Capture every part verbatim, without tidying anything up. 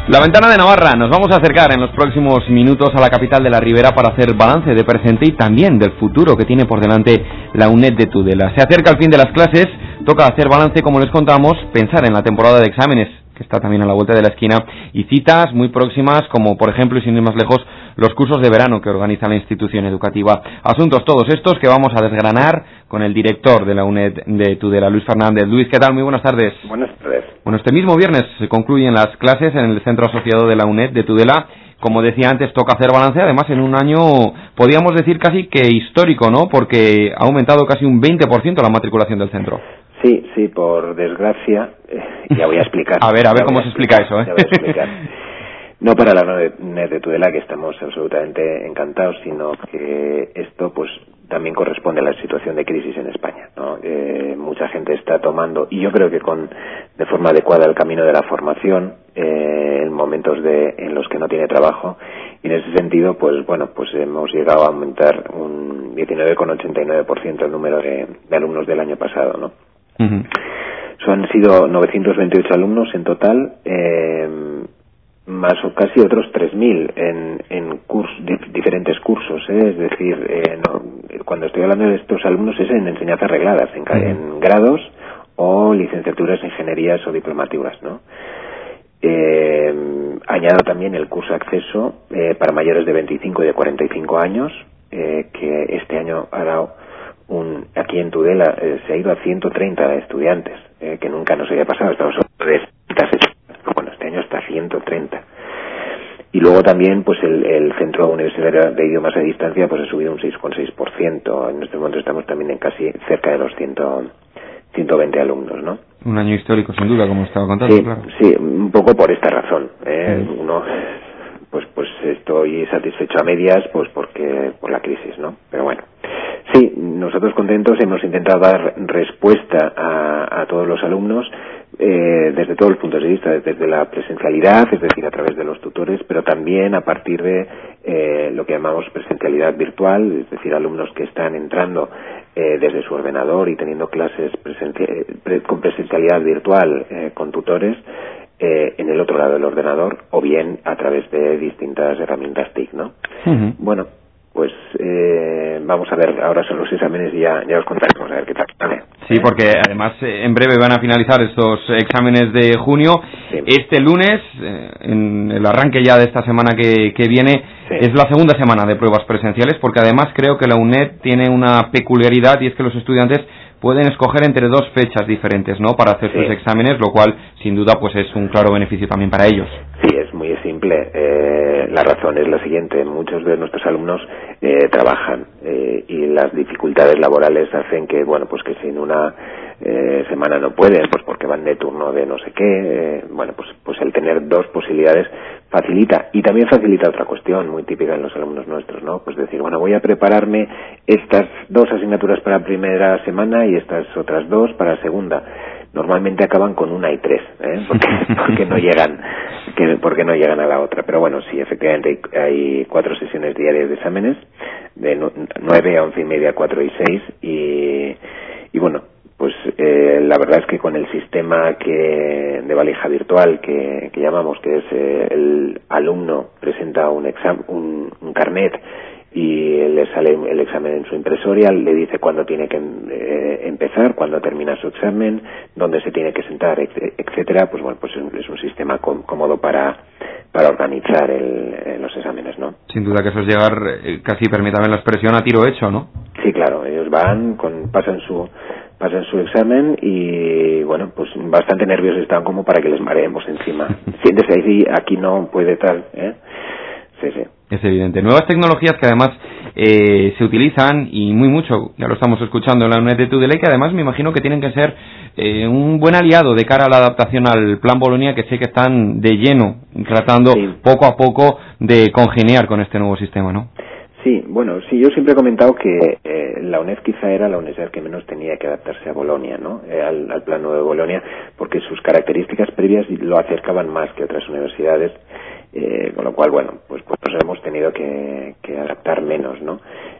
La Ventana de Navarra, nos vamos a acercar en los próximos minutos a la capital de la Ribera para hacer balance de presente y también del futuro que tiene por delante la UNED de Tudela. Se acerca el fin de las clases, toca hacer balance, como les contamos, pensar en la temporada de exámenes, que está también a la vuelta de la esquina, y citas muy próximas, como por ejemplo, y sin ir más lejos, los cursos de verano que organiza la institución educativa. Asuntos todos estos que vamos a desgranar con el director de la UNED de Tudela, Luis Fernández. Luis, ¿qué tal? Muy buenas tardes. Buenas tardes. Bueno, este mismo viernes se concluyen las clases en el centro asociado de la UNED de Tudela. Como decía antes, toca hacer balance, además en un año, podríamos decir casi que histórico, ¿no? Porque ha aumentado casi un veinte por ciento la matriculación del centro. Sí, sí, por desgracia, eh, ya voy a explicar. a ver, a ver cómo se explica eso, ¿eh? Ya voy a explicar. No para la UNED de Tudela, que estamos absolutamente encantados, sino que esto pues también corresponde a la situación de crisis en España, ¿no? Eh, mucha gente está tomando, y yo creo que con de forma adecuada, el camino de la formación eh, en momentos de en los que no tiene trabajo, y en ese sentido, pues bueno, pues hemos llegado a aumentar un diecinueve coma ochenta y nueve por ciento el número de, de alumnos del año pasado, ¿no? Uh-huh. So, han sido novecientos veintiocho alumnos en total, eh, más o casi otros tres mil en, en curs, dif, diferentes cursos, ¿eh? Es decir, eh, no, cuando estoy hablando de estos alumnos es en enseñanzas regladas, en, uh-huh. en grados o licenciaturas, ingenierías o diplomativas, ¿no? Eh, añado también el curso acceso eh, para mayores de veinticinco y de cuarenta y cinco años, eh, que este año ha dado un, aquí en Tudela eh, se ha ido a ciento treinta estudiantes, eh, que nunca nos había pasado, estamos sobre bueno, este año está a ciento treinta. Y luego también pues el, el Centro Universitario de Idiomas a Distancia pues ha subido un seis coma seis por ciento. En este momento estamos también en casi cerca de los ciento veinte alumnos, ¿no? Un año histórico, sin duda, como estaba contando. Sí, claro. sí, un poco por esta razón. ¿eh? Sí. Uno, pues, pues estoy satisfecho a medias, pues porque por la crisis, ¿no? Pero bueno, sí, nosotros contentos hemos intentado dar respuesta a, a todos los alumnos eh, desde todos los puntos de vista, desde la presencialidad, es decir, a través de los tutores, pero también a partir de eh, lo que llamamos presencialidad virtual, es decir, alumnos que están entrando eh, desde su ordenador y teniendo clases presencia, pre, con presencialidad virtual eh, con tutores eh, en el otro lado del ordenador, o bien a través de distintas herramientas T I C, ¿no? Uh-huh. Bueno, pues eh, vamos a ver, ahora son los exámenes y ya, ya os contaremos a ver qué tal. Vale. Sí, porque además eh, en breve van a finalizar estos exámenes de junio. Sí. Este lunes, eh, en el arranque ya de esta semana que, que viene, sí. es la segunda semana de pruebas presenciales, porque además creo que la UNED tiene una peculiaridad, y es que los estudiantes pueden escoger entre dos fechas diferentes, ¿no?, para hacer sí. sus exámenes, lo cual sin duda pues es un claro beneficio también para ellos. Sí, es muy simple. Eh, la razón es la siguiente: muchos de nuestros alumnos eh, trabajan eh, y las dificultades laborales hacen que, bueno, pues que sin una eh, semana no pueden, pues porque van de turno de no sé qué. Eh, bueno, pues pues el tener dos posibilidades facilita, y también facilita otra cuestión muy típica en los alumnos nuestros, ¿no? Pues decir, bueno, voy a prepararme estas dos asignaturas para primera semana y estas otras dos para segunda. Normalmente acaban con una y tres, ¿eh? porque, porque no llegan, que, porque no llegan a la otra. Pero bueno, sí, efectivamente hay, hay cuatro sesiones diarias de exámenes, de nueve a once y media, cuatro y seis, y, y bueno, pues eh, la verdad es que con el sistema que de valija virtual que, que llamamos, que es eh, el alumno presenta un exam, un, un carnet, y le sale el examen en su impresoria, le dice cuándo tiene que eh, empezar, cuándo termina su examen, dónde se tiene que sentar, etcétera. Pues bueno, pues es un sistema cómodo para para organizar el, eh, los exámenes, ¿no? Sin duda que eso es llegar, eh, casi, permítame la expresión, a tiro hecho, ¿no? Sí, claro, ellos van, con, pasan su pasan su examen y, bueno, pues bastante nerviosos están como para que les mareemos encima. Siéntese ahí, aquí no puede tal, ¿eh? Sí, sí. Es evidente. Nuevas tecnologías que además eh, se utilizan y muy mucho, ya lo estamos escuchando en la UNED de Tudela, y que además me imagino que tienen que ser eh, un buen aliado de cara a la adaptación al Plan Bolonia, que sé que están de lleno tratando sí. poco a poco de congeniar con este nuevo sistema, ¿no? Sí, bueno, sí, yo siempre he comentado que eh, la UNED quizá era la universidad que menos tenía que adaptarse a Bolonia, ¿no? Eh, al, al Plan Nuevo de Bolonia, porque sus características previas lo acercaban más que otras universidades. Eh, con lo cual, bueno, pues, pues nos hemos tenido que, que adaptar menos, ¿no?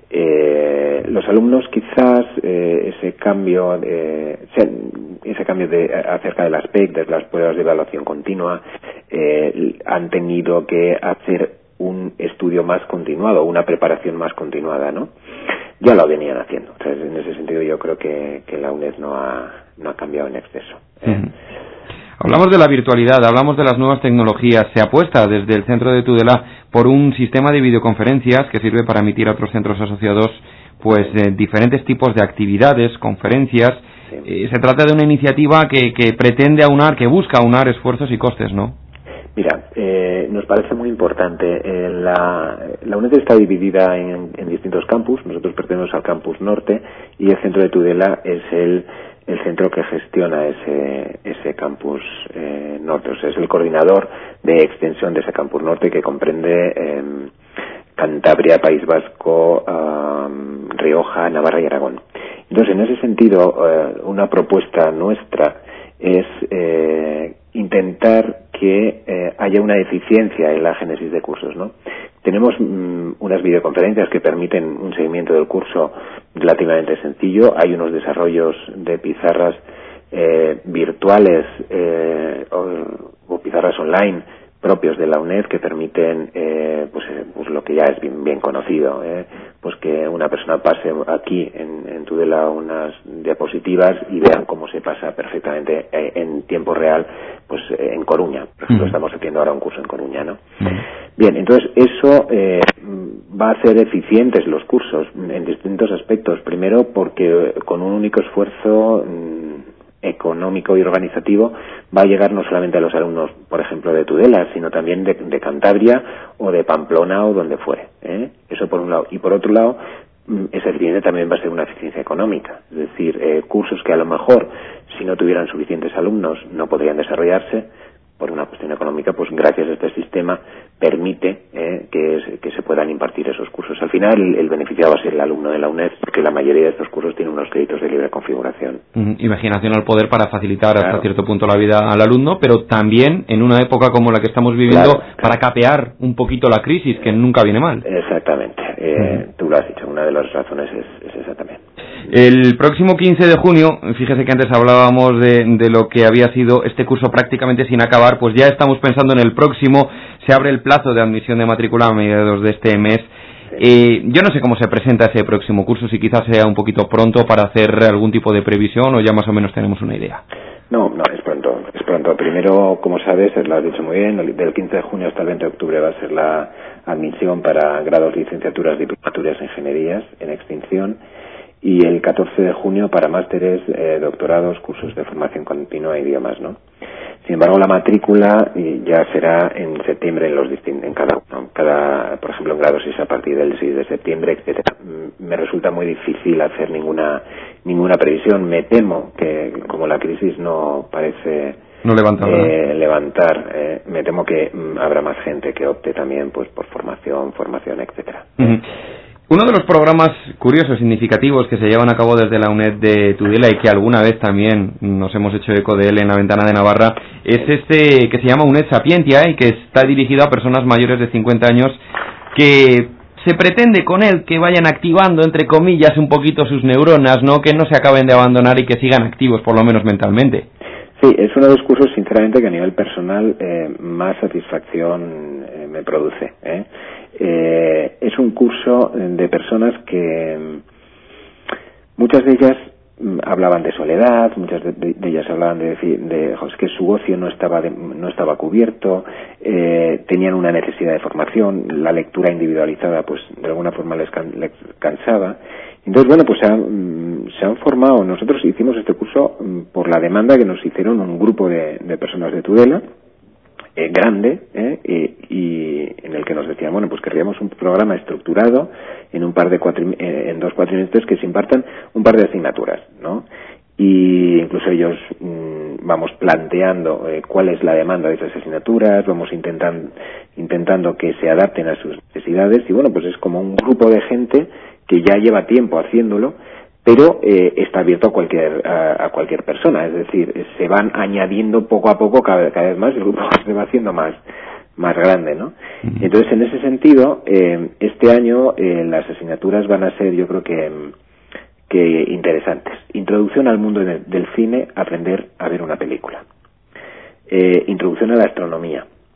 Eh, los alumnos quizás eh, ese cambio de, ese cambio de acerca del aspecto de las pruebas de evaluación continua eh, han tenido que hacer un estudio más continuado, una preparación más continuada, ¿no? Ya lo venían haciendo. Entonces, en ese sentido yo creo que, que la UNED no ha, no ha cambiado en exceso. ¿eh? Uh-huh. Hablamos de la virtualidad, hablamos de las nuevas tecnologías. Se apuesta desde el centro de Tudela por un sistema de videoconferencias que sirve para emitir a otros centros asociados pues eh, diferentes tipos de actividades, conferencias. Sí. Eh, se trata de una iniciativa que, que pretende aunar, que busca aunar esfuerzos y costes, ¿no? Mira, eh, nos parece muy importante. Eh, la, la UNED está dividida en, en distintos campus. Nosotros pertenecemos al campus norte y el centro de Tudela es el, el centro que gestiona ese, ese campus eh, norte. O sea, es el coordinador de extensión de ese campus norte que comprende eh, Cantabria, País Vasco, um, Rioja, Navarra y Aragón. Entonces, en ese sentido, eh, una propuesta nuestra es eh, intentar que eh, haya una eficiencia en la génesis de cursos, ¿no? Tenemos mm, unas videoconferencias que permiten un seguimiento del curso relativamente sencillo. Hay unos desarrollos de pizarras eh, virtuales eh, o, o pizarras online propios de la UNED que permiten eh, pues, eh, pues lo que ya es bien, bien conocido, eh, pues que una persona pase aquí en, en Tudela unas diapositivas y vean cómo se pasa perfectamente eh, en tiempo real pues eh, en Coruña. Por ejemplo, uh-huh. estamos haciendo ahora un curso en Coruña, ¿no? Uh-huh. Bien, entonces eso eh, va a hacer eficientes los cursos en distintos aspectos. Primero porque con un único esfuerzo mmm, económico y organizativo va a llegar no solamente a los alumnos, por ejemplo, de Tudela, sino también de, de Cantabria o de Pamplona o donde fuere, ¿eh? Eso por un lado. Y por otro lado, esa eficiencia también va a ser una eficiencia económica. Es decir, eh, cursos que a lo mejor, si no tuvieran suficientes alumnos, no podrían desarrollarse por una cuestión económica, pues gracias a este sistema permite eh, que, es, que se puedan impartir esos cursos. Al final el, el beneficiado va a ser el alumno de la UNED, porque la mayoría de estos cursos tienen unos créditos de libre configuración. Uh-huh. Imaginación al poder para facilitar claro. hasta cierto punto la vida al alumno, pero también en una época como la que estamos viviendo claro, claro. para capear un poquito la crisis, que nunca viene mal. Exactamente, eh, uh-huh. tú lo has dicho, una de las razones es, es esa también. El próximo quince de junio, fíjese que antes hablábamos de, de lo que había sido este curso prácticamente sin acabar, pues ya estamos pensando en el próximo, se abre el plazo de admisión de matrícula a mediados de este mes. Sí. Eh, yo no sé cómo se presenta ese próximo curso, si quizás sea un poquito pronto para hacer algún tipo de previsión o ya más o menos tenemos una idea. No, no, es pronto, es pronto. Primero, como sabes, lo has dicho muy bien, del quince de junio hasta el veinte de octubre va a ser la admisión para grados, licenciaturas, diplomaturas e ingenierías en extinción. Y el catorce de junio para másteres, eh, doctorados, cursos de formación continua e idiomas, ¿no? Sin embargo, la matrícula ya será en septiembre en los distintos, en cada uno, cada, por ejemplo, en grado seis a partir del seis de septiembre, etcétera. Me resulta muy difícil hacer ninguna ninguna previsión. Me temo que como la crisis no parece no levanta, eh, levantar, eh, me temo que mm, habrá más gente que opte también pues por formación, formación, etcétera. Uh-huh. Uno de los programas curiosos, significativos que se llevan a cabo desde la UNED de Tudela y que alguna vez también nos hemos hecho eco de él en la Ventana de Navarra es este que se llama UNED Sapientia y que está dirigido a personas mayores de cincuenta años que se pretende con él que vayan activando, entre comillas, un poquito sus neuronas, ¿no? Que no se acaben de abandonar y que sigan activos, por lo menos mentalmente. Sí, es uno de los cursos, sinceramente, que a nivel personal eh, más satisfacción eh, me produce, ¿eh? Eh, es un curso de personas que muchas de ellas hablaban de soledad, muchas de, de, de ellas hablaban de decir de, de que su ocio no estaba de, no estaba cubierto, eh, tenían una necesidad de formación, la lectura individualizada pues de alguna forma les, can, les cansaba. Entonces, bueno, pues se han, se han formado, nosotros hicimos este curso por la demanda que nos hicieron un grupo de, de personas de Tudela, eh, grande, eh, y, y en el que nos decían, bueno, pues querríamos un programa estructurado en un par de cuatri, eh, en dos cuatrimestres que se impartan un par de asignaturas, ¿no? Y incluso ellos mmm, vamos planteando eh, cuál es la demanda de esas asignaturas, vamos intentando intentando que se adapten a sus necesidades y bueno, pues es como un grupo de gente que ya lleva tiempo haciéndolo, pero eh, está abierto a cualquier a, a cualquier persona, es decir, se van añadiendo poco a poco cada, cada vez más, el grupo se va haciendo más más grande, ¿no? Entonces, en ese sentido, eh, este año eh, las asignaturas van a ser, yo creo que que interesantes. Introducción al mundo de, del cine, aprender a ver una película. Eh, introducción a la astronomía,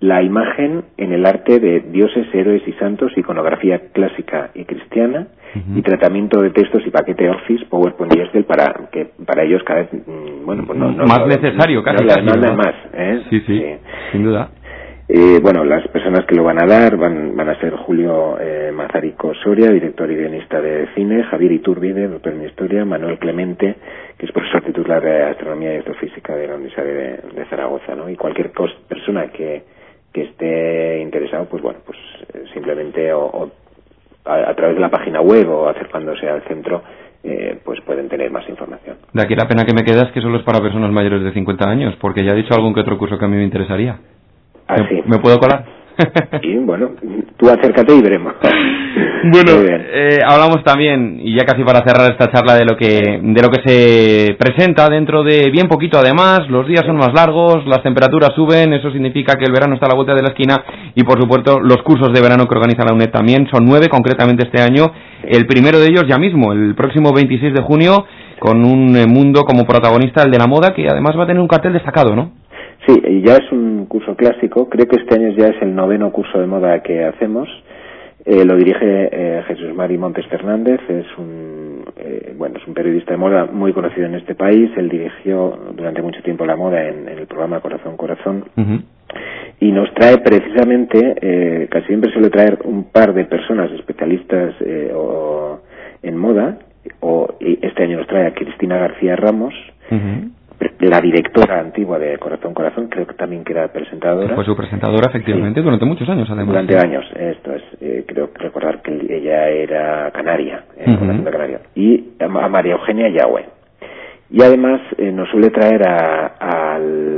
la imagen en el arte de dioses, héroes y santos, iconografía clásica y cristiana, uh-huh. y tratamiento de textos y paquete Office, PowerPoint y Excel para que para ellos cada vez, bueno, pues no, no más no, necesario, no, casi, no, casi, no, ¿no? más, ¿eh? Sí, sí, sí, sin duda. Eh, bueno, las personas que lo van a dar van, van a ser Julio eh, Mazarico Soria, director y guionista de cine, Javier Iturbide, doctor en Historia, Manuel Clemente, que es profesor titular de Astronomía y Astrofísica de la Universidad de, de Zaragoza, ¿no? Y cualquier cos, persona que, que esté interesado, pues bueno, pues eh, simplemente o, o a, a través de la página web o acercándose al centro, eh, pues pueden tener más información. De aquí la pena que me queda es que solo es para personas mayores de cincuenta años, porque ya he dicho algún que otro curso que a mí me interesaría. Ah, ¿Me, sí. ¿Me puedo colar? Sí, bueno, tú acércate y veremos. Bueno, eh, hablamos también, y ya casi para cerrar esta charla, de lo que de lo que se presenta dentro de bien poquito. Además, los días son más largos, las temperaturas suben, eso significa que el verano está a la vuelta de la esquina, y por supuesto los cursos de verano que organiza la UNED también son nueve, concretamente este año. El primero de ellos ya mismo, el próximo veintiséis de junio, con un mundo como protagonista, el de la moda, que además va a tener un cartel destacado, ¿no? Sí, ya es un curso clásico, creo que este año ya es el noveno curso de moda que hacemos. Eh, lo dirige eh, Jesús Mari Montes Fernández, es un eh, bueno es un periodista de moda muy conocido en este país. Él dirigió durante mucho tiempo la moda en, en el programa Corazón Corazón, uh-huh. y nos trae precisamente, eh, casi siempre suele traer un par de personas especialistas eh, o, en moda, o y este año nos trae a Cristina García Ramos, uh-huh. la directora antigua de Corazón Corazón, creo que también que era presentadora. Fue su presentadora, efectivamente, sí. durante muchos años, además. Durante sí. años, esto es, eh, creo recordar que ella era canaria, eh, uh-huh. Corazón de Canaria. Y a María Eugenia Yahweh. Y además eh, nos suele traer a, a,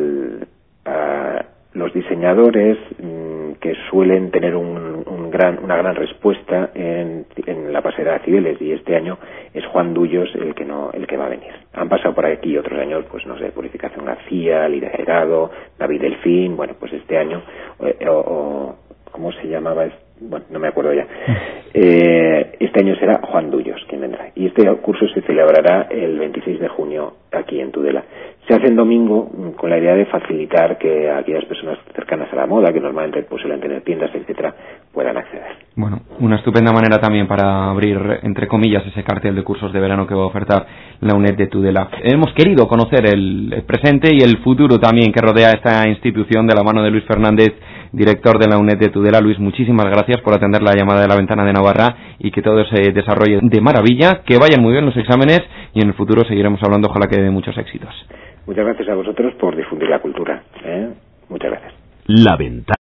a los diseñadores mmm, que suelen tener un, un gran, una gran respuesta en, en la pasarela de Cibeles, y este año es Juan Dullos el que no el que va a venir. Han pasado por aquí otros años, pues no sé, Purificación García, Lidia Gerado, David Delfín. Bueno, pues este año o, o ¿cómo se llamaba? Bueno, no me acuerdo ya. Eh, este año será Juan Dullos quien vendrá, y este curso se celebrará el veintiséis de junio aquí en Tudela. Se hace en domingo con la idea de facilitar que aquellas personas cercanas a la moda, que normalmente pues suelen tener tiendas, etcétera, puedan acceder. Bueno, una estupenda manera también para abrir, entre comillas, ese cartel de cursos de verano que va a ofertar la UNED de Tudela. Hemos querido conocer el, el presente y el futuro también que rodea esta institución, de la mano de Luis Fernández, director de la UNED de Tudela. Luis, muchísimas gracias por atender la llamada de La Ventana de Navarra, y que todo se desarrolle de maravilla, que vayan muy bien los exámenes, y en el futuro seguiremos hablando, ojalá que de muchos éxitos. Muchas gracias a vosotros por difundir la cultura, ¿eh? Muchas gracias. La Ventana.